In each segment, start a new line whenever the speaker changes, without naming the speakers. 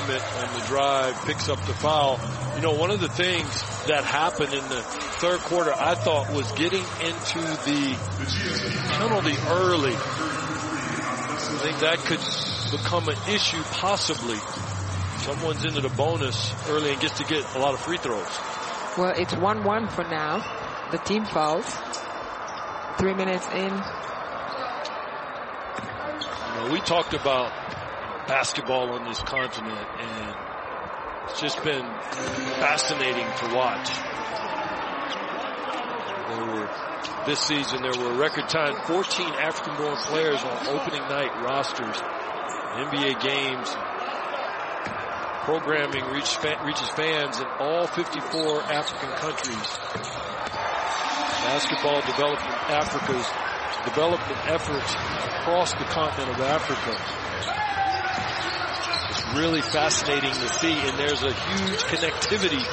Muhammad on the drive, picks up the foul. You know, one of the things that happened in the third quarter, I thought, was getting into the penalty early. I think that could become an issue possibly. Someone's into the bonus early and gets to get a lot of free throws.
Well, it's 1-1 for now. The team fouls. 3 minutes in.
You know, we talked about basketball on this continent, and it's just been fascinating to watch. This season, there were a record time 14 African-born players on opening night rosters. NBA games. Programming reaches fans in all 54 African countries. Basketball Africa's development efforts across the continent of Africa. It's really fascinating to see, and there's a huge connectivity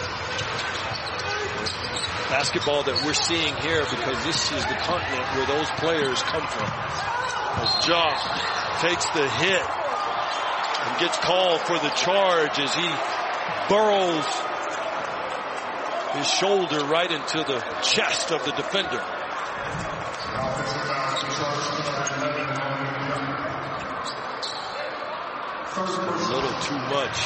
basketball that we're seeing here because this is the continent where those players come from. As Ja takes the hit and gets called for the charge as he burrows his shoulder right into the chest of the defender. A little too much.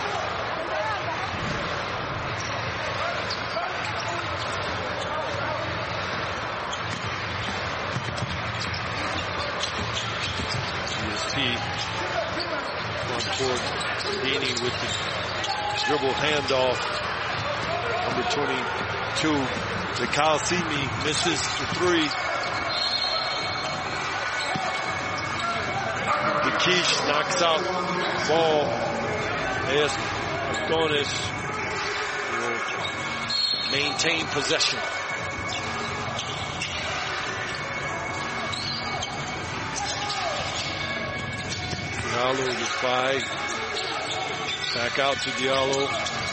GSP front court. Dini with the dribble handoff. Number 22, the Kalsimi misses the three. The Keish knocks out ball. As Adonis will maintain possession. Diallo with 5. Back out to Diallo.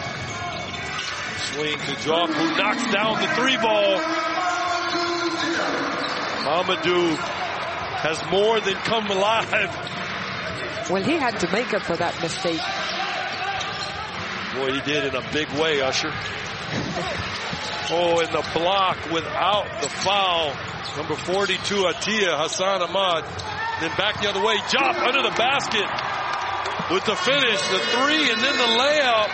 Swing to Job, who knocks down the 3 ball. Mamadou has more than come alive.
Well, he had to make up for that mistake.
Boy, he did in a big way, Usher. Oh, and the block without the foul. Number 42, Atia Hassan Ahmad. Then back the other way. Job under the basket with the finish, the 3, and then the layup.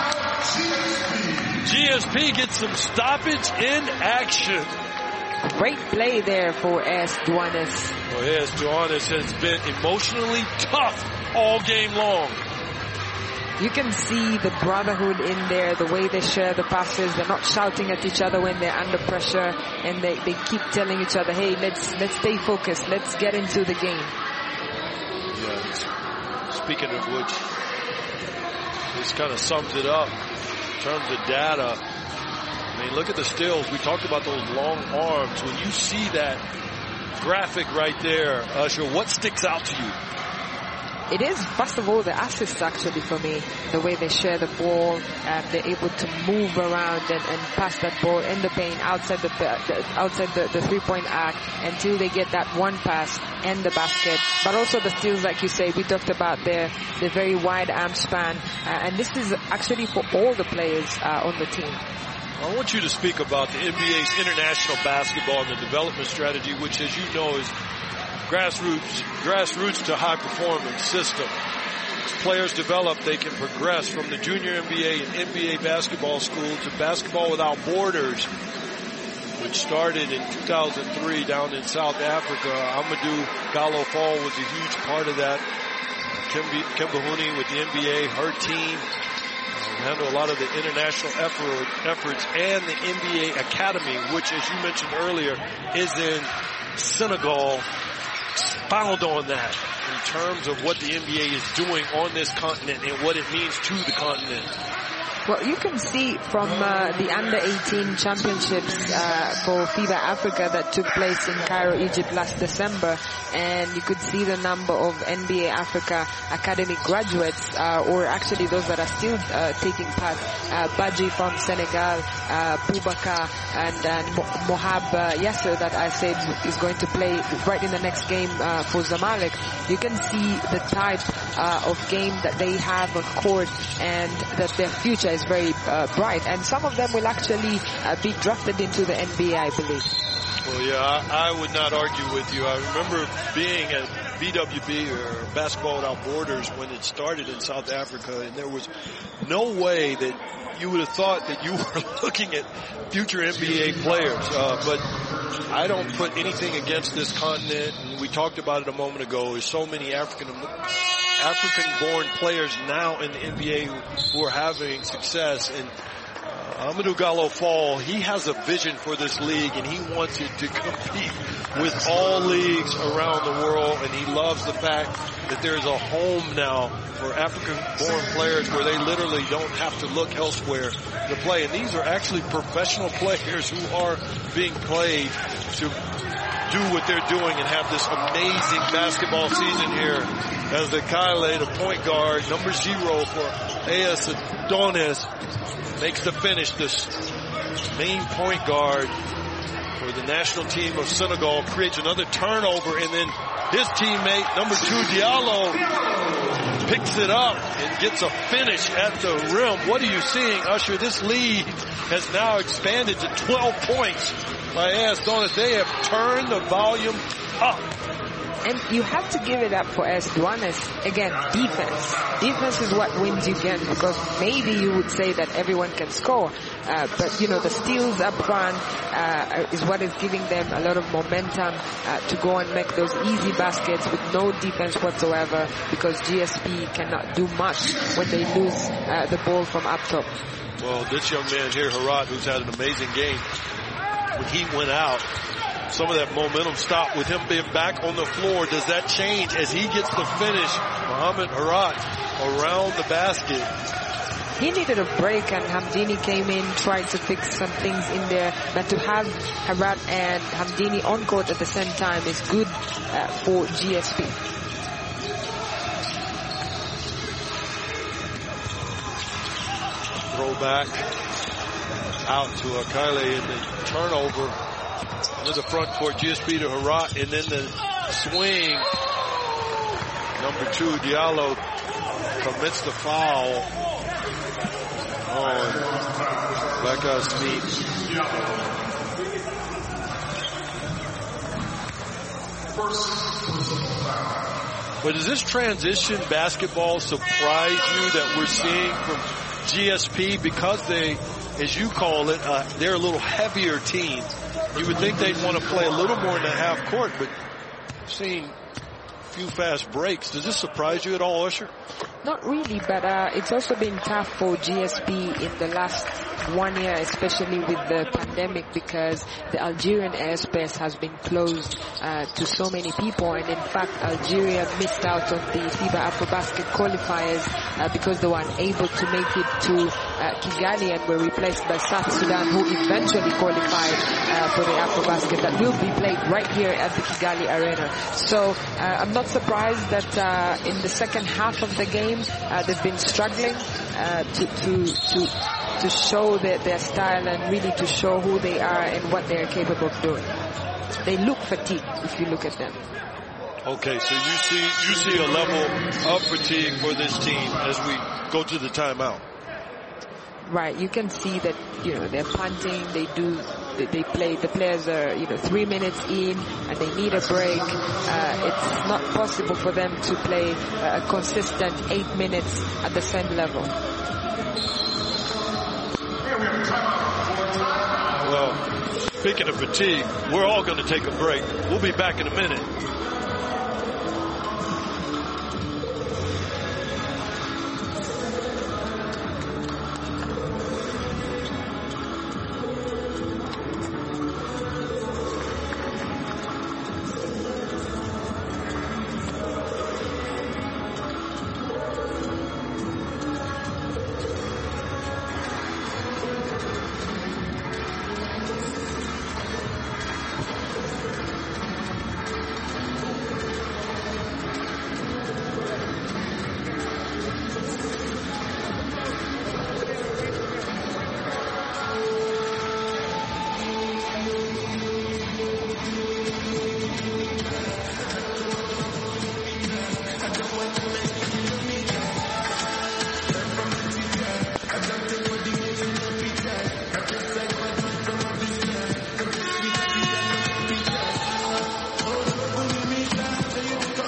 GSP gets some stoppage in action.
Great play there for AS Douanes.
Well, AS Douanes has been emotionally tough all game long.
You can see the brotherhood in there, the way they share the passes. They're not shouting at each other when they're under pressure, and they keep telling each other, hey, let's stay focused. Let's get into the game.
Yeah, speaking of which, this kind of sums it up in terms of data. I mean, look at the stills. We talked about those long arms. When you see that graphic right there, Usher, what sticks out to you?
It is, first of all, the assists actually for me. The way they share the ball, and they're able to move around and pass that ball in the paint outside the 3-point arc until they get that one pass and the basket. But also the steals, like you say, we talked about the very wide arm span. And this is actually for all the players on the team.
I want you to speak about the NBA's international basketball and the development strategy, which, as you know, is grassroots to high performance system. As players develop, they can progress from the junior NBA and NBA basketball school to Basketball Without Borders, which started in 2003 down in South Africa. Amadou Gallo Fall was a huge part of that. Kemba Hooney with the NBA, her team handle a lot of the international efforts, and the NBA Academy, which, as you mentioned earlier, is in Senegal, expound on that in terms of what the NBA is doing on this continent and what it means to the continent.
Well, you can see from the Under-18 championships for FIBA Africa that took place in Cairo, Egypt last December, and you could see the number of NBA Africa Academy graduates, or actually those that are still taking part. Badji from Senegal, Boubacar, and Mohab Yasser that I said is going to play right in the next game for Zamalek. You can see the type of game that they have on court, and that their future is very bright. And some of them will actually be drafted into the NBA, I believe.
Well, yeah, I would not argue with you. I remember being at BWB, or Basketball Without Borders, when it started in South Africa, and there was no way that you would have thought that you were looking at future NBA players. But I don't put anything against this continent, and we talked about it a moment ago. There's so many African-born players now in the NBA who are having success, and Amadou Gallo Fall, he has a vision for this league, and he wants it to compete with all leagues around the world, and he loves the fact that there's a home now for African-born players where they literally don't have to look elsewhere to play. And these are actually professional players who are being played to do what they're doing and have this amazing basketball season here as the Kaile, the point guard, number 0 for AS Adonis, makes the finish. This main point guard for the national team of Senegal creates another turnover, and then his teammate, number 2 Diallo, picks it up and gets a finish at the rim. What are you seeing, Usher? This lead has now expanded to 12 points by AS Adonis. They have turned the volume up.
And you have to give it up for AS Douanes. Again, defense. Defense is what wins you games, because maybe you would say that everyone can score. But, you know, the steals up front is what is giving them a lot of momentum to go and make those easy baskets with no defense whatsoever, because GSP cannot do much when they lose the ball from up top.
Well, this young man here, Harat, who's had an amazing game, when he went out, some of that momentum stopped with him being back on the floor. Does that change as he gets the finish? Mohamed Harat around the basket.
He needed a break, and Hamdini came in, tried to fix some things in there. But to have Harat and Hamdini on court at the same time is good for GSP.
Throw back out to Akaile, and the turnover to the front court, GSP to Harat, and then the swing. Number 2 Diallo commits the foul on Becca Smith. But does this transition basketball surprise you that we're seeing from GSP, because they, as you call it, they're a little heavier team? You would think they'd want to play a little more in the half court, but seeing a few fast breaks, does this surprise you at all, Usher?
Not really, but it's also been tough for GSP in the last 1 year, especially with the pandemic, because the Algerian airspace has been closed to so many people. And in fact, Algeria missed out on the FIBA AfroBasket qualifiers because they were unable to make it to Kigali, and were replaced by South Sudan, who eventually qualified for the AfroBasket that will be played right here at the Kigali Arena. So I'm not surprised that in the second half of the game they've been struggling to show their style, and really to show who they are and what they're capable of doing. They look fatigued if you look at them.
Okay, so you see a level of fatigue for this team as we go to the timeout.
Right, you can see that, you know, they're punting, they play, the players are, 3 minutes in and they need a break. It's not possible for them to play a consistent 8 minutes at the same level.
Well, speaking of fatigue, we're all going to take a break. We'll be back in a minute.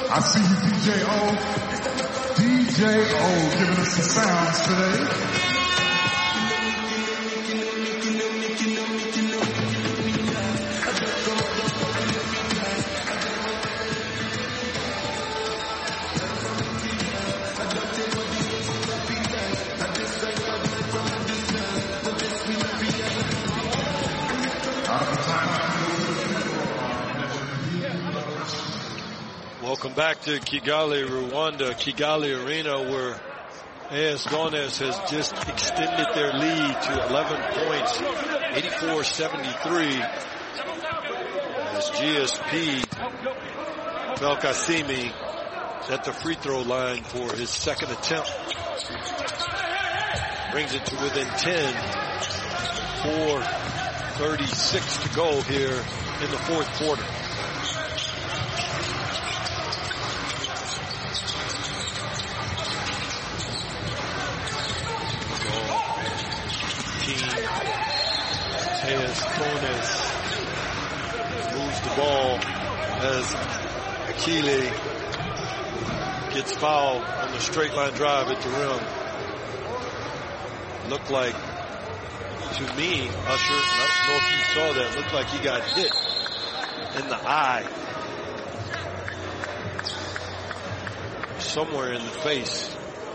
I see you, DJ O. DJ O giving us the sounds today.
Welcome back to Kigali, Rwanda, Kigali Arena, where AS Douanes has just extended their lead to 11 points, 84-73, as GSP Belkacemi at the free throw line for his second attempt. Brings it to within 10, 4:36 to go here in the fourth quarter. AS Douanes moves the ball as Akile gets fouled on the straight line drive at the rim. Looked like, to me, Usher, I don't know if you saw that, looked like he got hit in the eye. Somewhere in the face.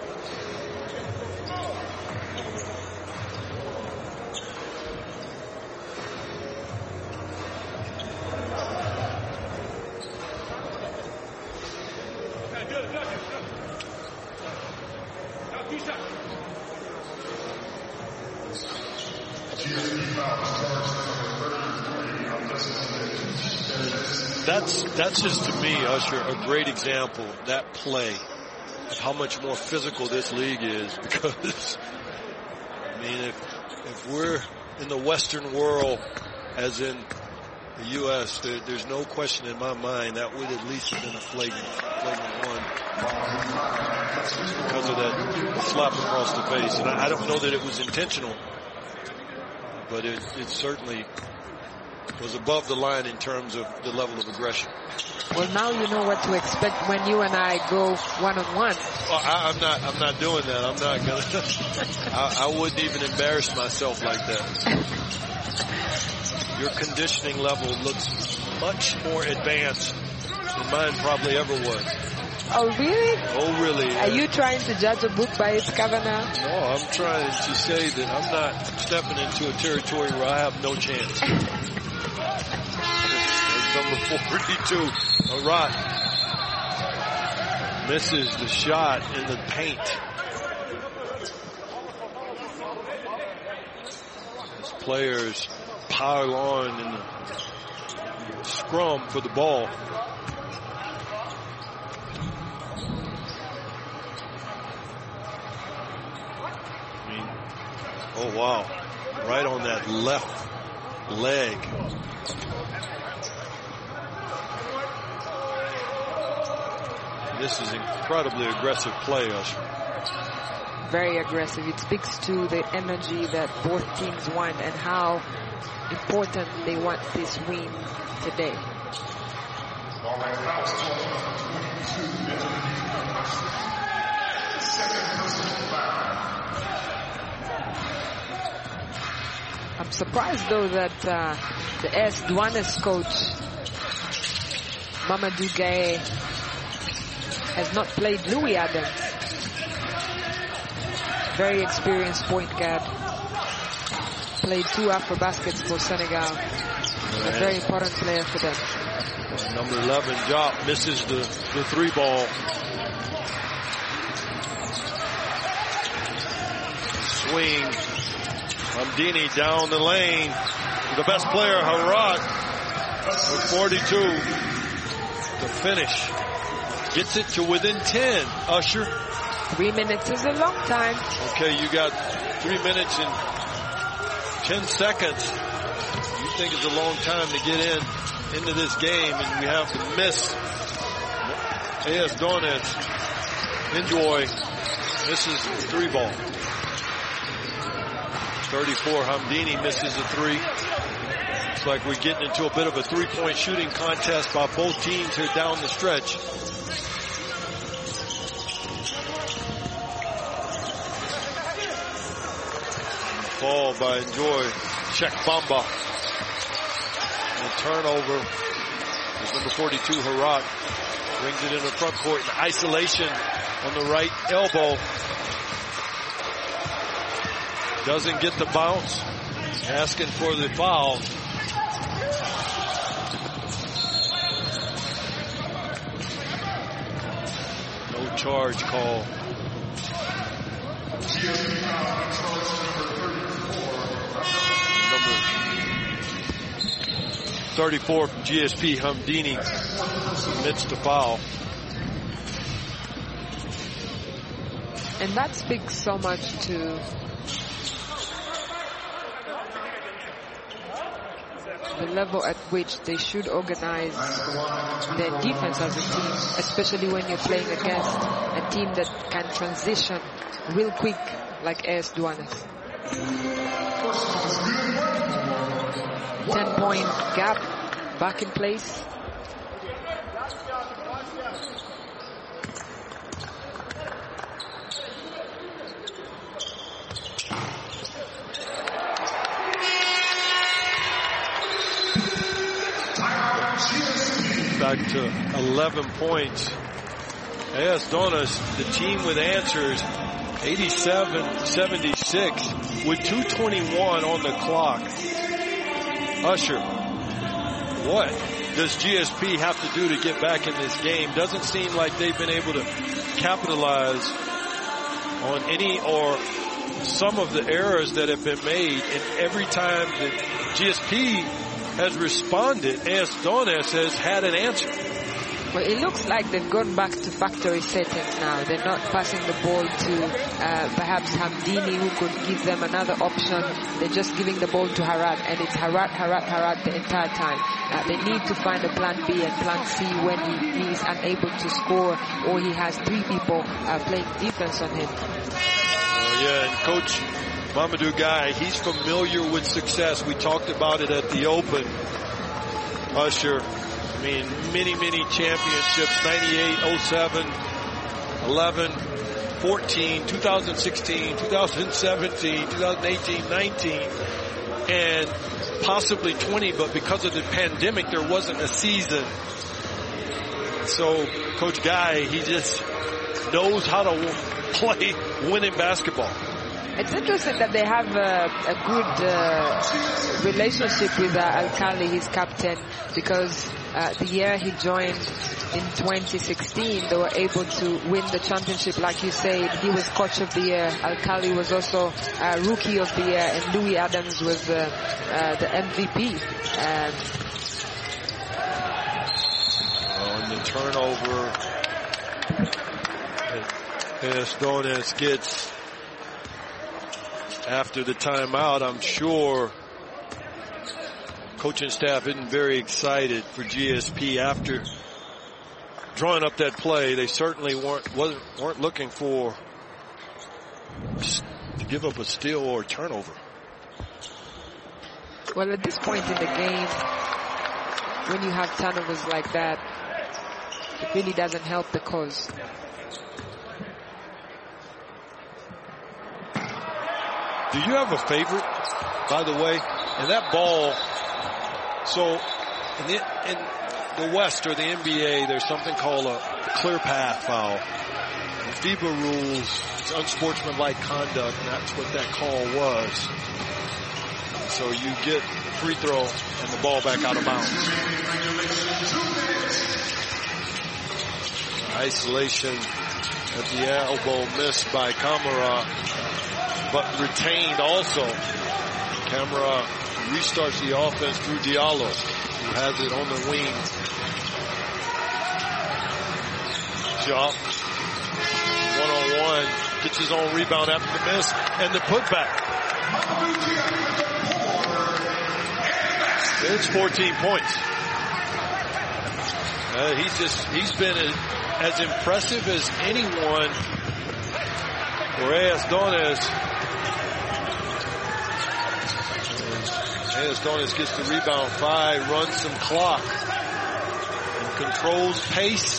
That's just, to me, Usher, a great example, that play, of how much more physical this league is. Because, I mean, if we're in the Western world, as in the U.S., there's no question in my mind that would at least have been a flagrant one. Because of that slap across the face. And I don't know that it was intentional, but it certainly was above the line in terms of the level of aggression.
Well, now you know what to expect when you and I go one-on-one.
Oh, I'm not doing that. I'm not gonna. I wouldn't even embarrass myself like that. Your conditioning level looks much more advanced than mine probably ever was.
Oh, really?
Oh, really?
Are you trying to judge a book by its cover now?
No, I'm trying to say that I'm not stepping into a territory where I have no chance. Number 42, Arat misses the shot in the paint. As players pile on in the scrum for the ball. I mean, oh wow, right on that left leg. This is incredibly aggressive play, Usher.
Very aggressive. It speaks to the energy that both teams want and how important they want this win today. I'm surprised, though, that the AS Douanes coach, Mamadou Gaye, has not played Louis Adams. Very experienced point guard. Played 2 Afro-Baskets for Senegal. A very important player for them.
Number 11, Diop, misses the 3 ball. Swing. Hamdini down the lane. The best player, Harat, with 42 to finish. Gets it to within 10. Usher.
3 minutes is a long time.
Okay, you got 3 minutes and 10 seconds. You think it's a long time to get into this game, and we have to miss. AS Douanes, Enjoy, misses the 3 ball. 34, Hamdini misses a 3. Looks like we're getting into a bit of a three-point shooting contest by both teams here down the stretch. Ball by Enjoy. Check Bamba. And turnover. As number 42, Harat, brings it in the front court in isolation on the right elbow. Doesn't get the bounce. Asking for the foul. No charge call. Number 34 from GSP, Hamdini, submits the foul.
And that speaks so much to the level at which they should organize their defense as a team, especially when you're playing against a team that can transition real quick like AS Douanes. 10-point gap back in place.
Back to 11 points. AS Douanes, the team with answers, 87-76 with 2:21 on the clock. Usher, what does GSP have to do to get back in this game? Doesn't seem like they've been able to capitalize on any or some of the errors that have been made. And every time that GSP has responded, AS Douanes has had an answer.
Well, it looks like they've gone back to factory settings now. They're not passing the ball to perhaps Hamdini, who could give them another option. They're just giving the ball to Harat, and it's Harat the entire time. They need to find a plan B and plan C when he is unable to score or he has three people playing defense on him.
Yeah, and Coach Mamadou Gueye, he's familiar with success. We talked about it at the Open. Usher, I mean, many championships, 98, 07, 11, 14, 2016, 2017, 2018, 19, and possibly 20, but because of the pandemic, there wasn't a season. So Coach Gueye, he just knows how to play winning basketball.
It's interesting that they have a good relationship with Alkali, his captain, because the year he joined in 2016, they were able to win the championship. Like you said, he was coach of the year. Alkali was also rookie of the year, and Louis Adams was the MVP.
On the turnover, AS Douanes gets after the timeout. I'm sure coaching staff isn't very excited for GSP after drawing up that play. They certainly weren't looking for to give up a steal or a turnover.
Well, at this point in the game, when you have turnovers like that, it really doesn't help the cause.
Do you have a favorite, by the way? And that ball, so in the West or the NBA, there's something called a clear path foul. The FIBA rules, it's unsportsmanlike conduct, and that's what that call was. So you get free throw and the ball back out of bounds. Isolation at the elbow, missed by Camara, but retained also. Camara restarts the offense through Diallo, who has it on the wing. Job, one-on-one, gets his own rebound after the miss, and the putback. It's 14 points. He's been as impressive as anyone for AS Douanes. AS Donis gets the rebound. 5, runs some clock, and controls pace.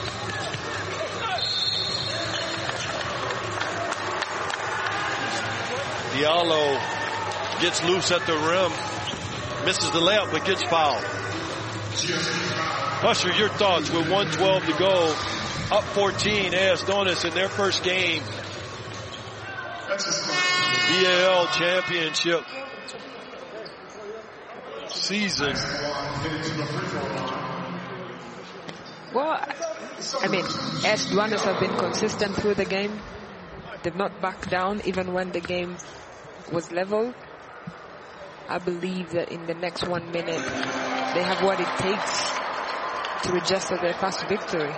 Diallo gets loose at the rim, misses the layup, but gets fouled. Usher, your thoughts with 1:12 to go, up 14, AS Donis in their first game. The BAL championship season.
Well, I mean, AS Donis have been consistent through the game. They've not backed down even when the game was level. I believe that in the next 1 minute, they have what it takes to register their first victory.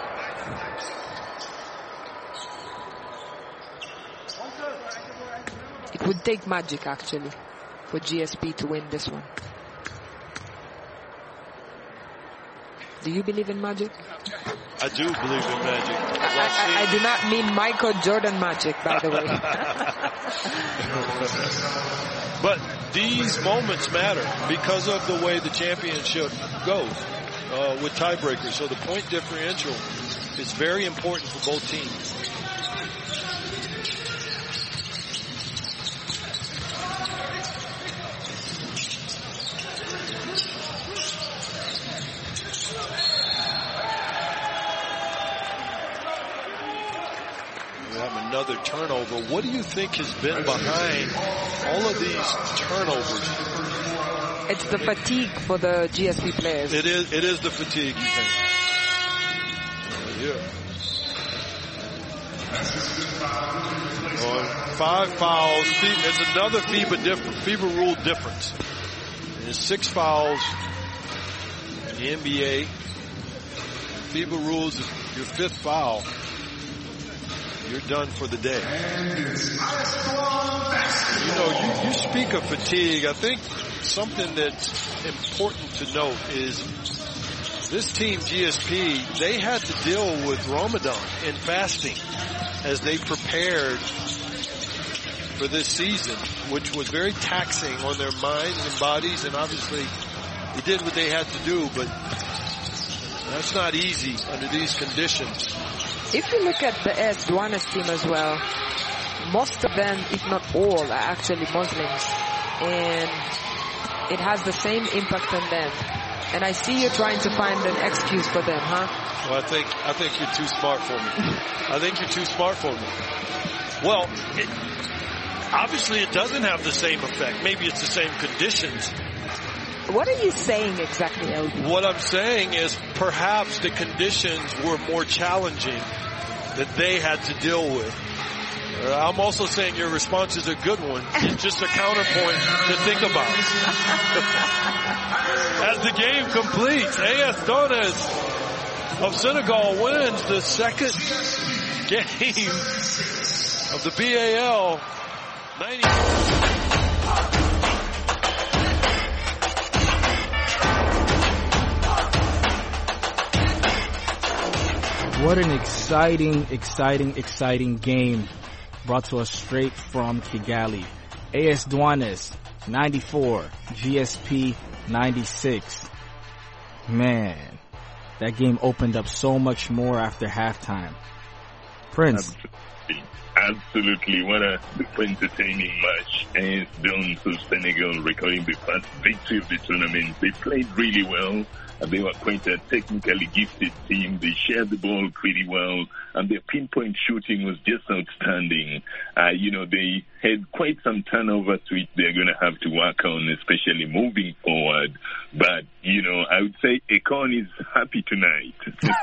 It would take magic, actually, for GSP to win this one. Do you believe in magic?
I do believe in magic.
I do not mean Michael Jordan magic, by the way.
But these moments matter because of the way the championship goes with tiebreakers. So the point differential is very important for both teams. Another turnover. What do you think has been behind all of these turnovers?
It's the fatigue for the GSP players.
It is the fatigue, you think? Yeah. 5 fouls. There's another FIBA rule difference. There's 6 fouls in the NBA. FIBA rules, if your 5th foul, you're done for the day. You know, you speak of fatigue. I think something that's important to note is this team, GSP, they had to deal with Ramadan and fasting as they prepared for this season, which was very taxing on their minds and bodies, and obviously they did what they had to do, but that's not easy under these conditions.
If you look at the AS Donis team as well, most of them, if not all, are actually Muslims. And it has the same impact on them. And I see you trying to find an excuse for them, huh?
Well, I think you're too smart for me. I think you're too smart for me. Well, obviously it doesn't have the same effect. Maybe it's the same conditions.
What are you saying exactly, LB?
What I'm saying is perhaps the conditions were more challenging that they had to deal with. I'm also saying your response is a good one. It's just a counterpoint to think about. As the game completes, AS Donis of Senegal wins the second game of the BAL 90.
What an exciting game brought to us straight from Kigali. AS Donis 94, GSP 96. Man, that game opened up so much more after halftime. Prince.
Absolutely. What a super entertaining match. AS Donis of Senegal recording the first victory of the tournament. They played really well. They were quite a technically gifted team. They shared the ball pretty well, and their pinpoint shooting was just outstanding. They had quite some turnovers which they're going to have to work on, especially moving forward. But, I would say Akon is happy tonight.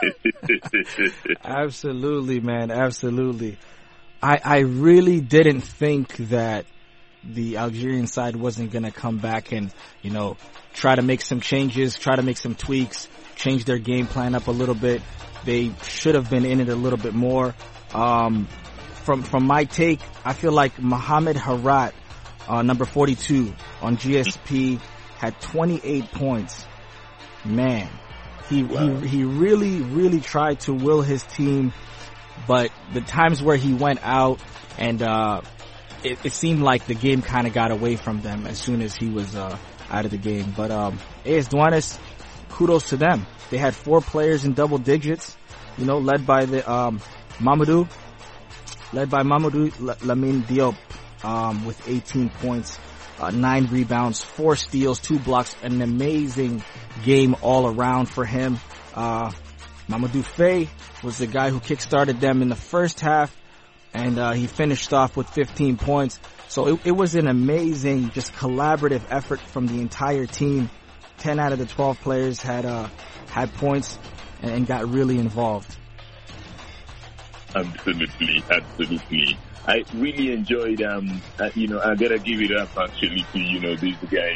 Absolutely, man. Absolutely. I really didn't think that the Algerian side wasn't going to come back and, try to make some changes, try to make some tweaks, change their game plan up a little bit. They should have been in it a little bit more. From my take, I feel like Mohamed Harat, number 42 on GSP, had 28 points. Man, he really tried to will his team, but the times where he went out and it seemed like the game kind of got away from them as soon as he was out of the game. But AS Douanes, kudos to them. They had 4 players in double digits, led by Mamadou Lamine Diop with 18 points, 9 rebounds, 4 steals, 2 blocks, an amazing game all around for him. Mamadou Faye was the guy who kickstarted them in the first half, and he finished off with 15 points. So it was an amazing, just collaborative effort from the entire team. 10 out of the 12 players had points and got really involved.
Absolutely. I really enjoyed, I gotta give it up actually to, these guys,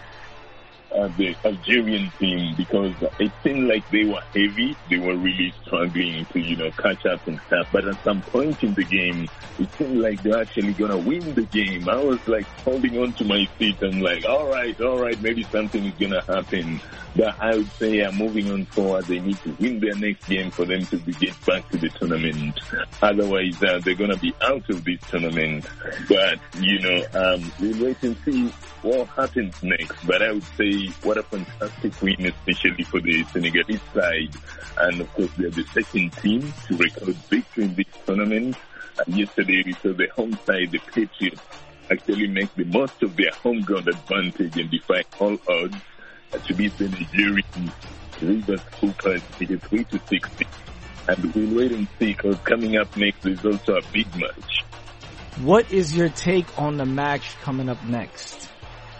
the Algerian team, because it seemed like they were heavy. They were really struggling to, catch up and stuff. But at some point in the game, it seemed like they're actually gonna win the game. I was like holding on to my seat and like, all right, maybe something is gonna happen. But I would say, moving on forward, they need to win their next game for them to get back to the tournament. Otherwise, they're gonna be out of this tournament. But, we'll wait and see what happens next. But I would say, what a fantastic win, especially for the Senegalese side. And of course, they're the second team to record victory in this tournament. And yesterday, we saw the home side, the Patriots, actually make the most of their home ground advantage and defy all odds to beat the Nigerian Rivers Hoopers 83-60. And we'll wait and see, because coming up next is also a big match.
What is your take on the match coming up next?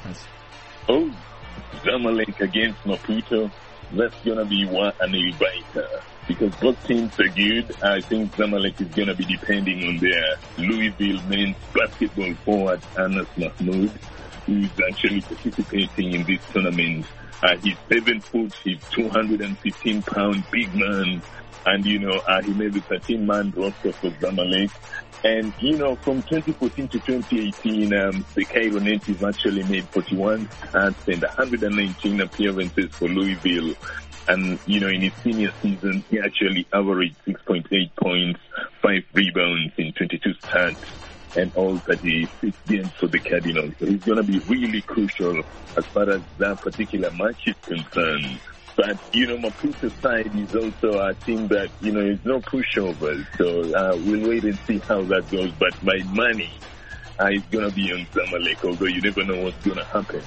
Oh, Zamalek against Maputo. That's gonna be one and a biter, because both teams are good. I think Zamalek is gonna be depending on their Louisville men's basketball forward Anas Mahmoud, who is actually participating in this tournament. He's 7 foot, he's 215-pound big man, and he made the 13-man roster for Zamalek. And, from 2014 to 2018, the Cairo Natives actually made 41 starts and 119 appearances for Louisville. And, in his senior season, he actually averaged 6.8 points, 5 rebounds in 22 starts, and all 36 games for the Cardinals. So he's going to be really crucial as far as that particular match is concerned. But, Maputo's side is also a team that, is no pushover. So we'll wait and see how that goes. But my money is going to be on Zamalek, although you never know what's going to happen,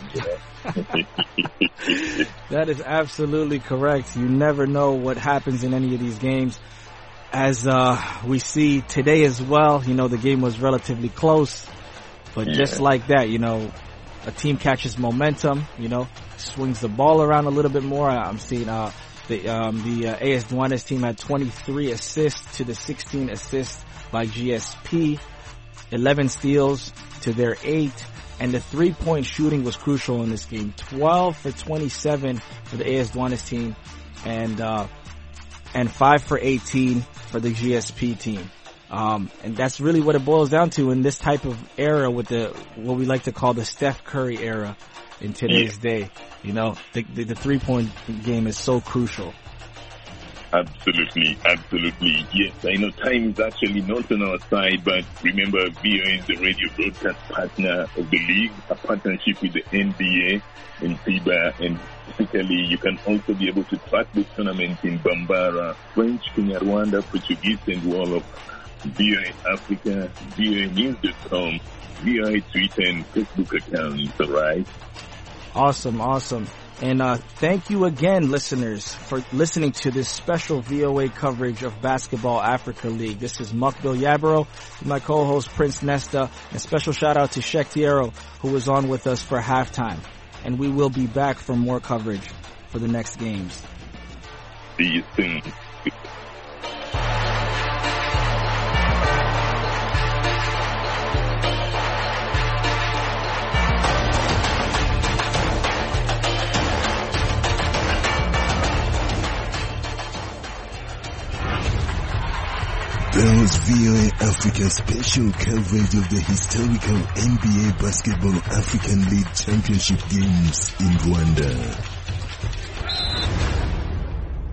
That is absolutely correct. You never know what happens in any of these games. As we see today as well, the game was relatively close. But just like that, a team catches momentum, swings the ball around a little bit more. I'm seeing the AS Douanes team had 23 assists to the 16 assists by GSP, 11 steals to their 8, and the 3-point shooting was crucial in this game. 12 for 27 for the AS Douanes team, and 5 for 18 for the GSP team. And that's really what it boils down to in this type of era with what we like to call the Steph Curry era in today's day. The 3-point game is so crucial.
Absolutely. Yes, I know time is actually not on our side, but remember, VOA is the radio broadcast partner of the league, a partnership with the NBA and FIBA, and basically you can also be able to track the tournament in Bambara, French, Kinyarwanda, Portuguese, and Wolof. VOA Africa, VOAnews.com, VOA Twitter and Facebook accounts, alright?
Awesome. And thank you again, listeners, for listening to this special VOA coverage of Basketball Africa League. This is Mukbil Yabaro, my co-host Prince Nesta, and special shout out to Sheck Tiero, who was on with us for halftime. And we will be back for more coverage for the next games.
See you soon.
That was VOA Africa's special coverage of the historical NBA Basketball African League Championship games in Rwanda.